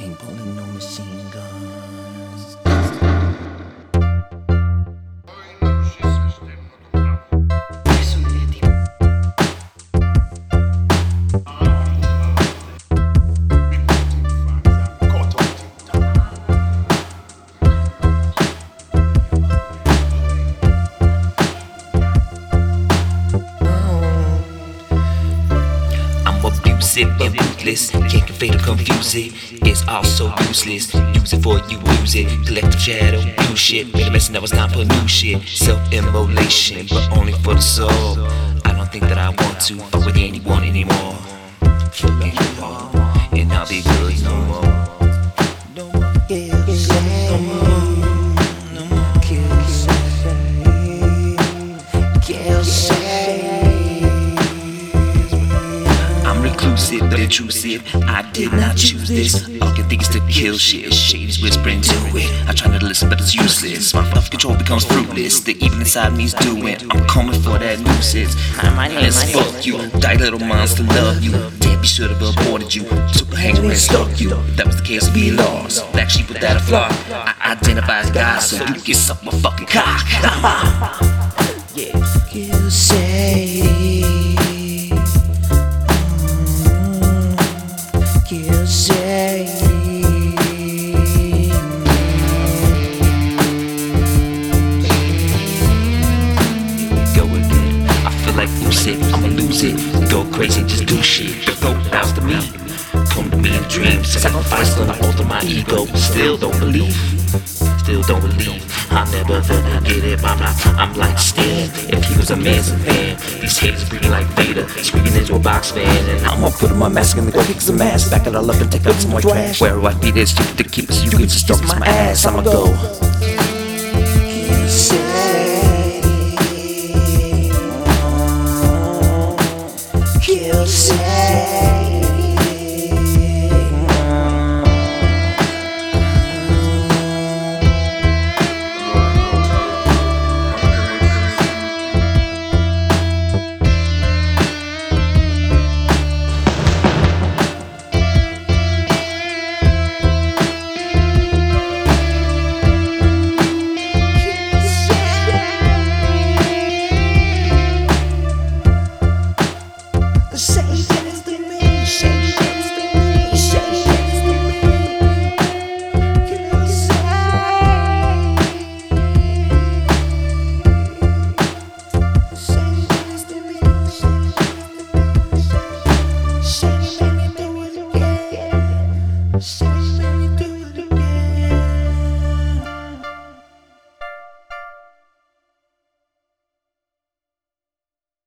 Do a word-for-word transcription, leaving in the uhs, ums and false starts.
paintballing, no machine guns. Abusive and ruthless, can't convey to confuse it. It's also useless. Use it for you use it. Collective shadow, new shit. Made a mess and that was not for new shit. Self-immolation, but only for the soul. I don't think that I want to fuck with anyone anymore. Fucking you all, and I'll be good no more. No more kills, no more, no more kills, kills. Reclusive, but intrusive. I did not choose this. All I can think is to kill shit. Shades whispering to it. I try not to listen, but it's useless. My self-control becomes fruitless. The evil inside me's doing. I'm coming for that nuisance. Let's fuck you. Die little monster, love you. Damn, be sure to have aborted you. Took a hanger and stalked you. If that was the case, we lost. Black sheep without a flaw. I identify as God, so you can suck my fucking cock. Yeah, you say. You say go again. I feel like lose it, I'ma lose it. Go crazy, just do shit. Go bounce to me. Come to me in dreams. Sacrifice on the altar my ego. Still don't believe. Still don't believe. I'm never gonna get it. I'm not. I'm like Stan. If he was a man's man, these haters breathing like Vader, screaming into a box fan. And I'm gonna put on my mask and go kick some ass. Back it all up and take out some more trash. Where do I be this stupid to keep us? You can just stroke my ass. I'ma go. You say, you say. Say yes to me, say yes to me, say yes to me. You say, say yes to me, say, say, let me do it again. Say, let me do it.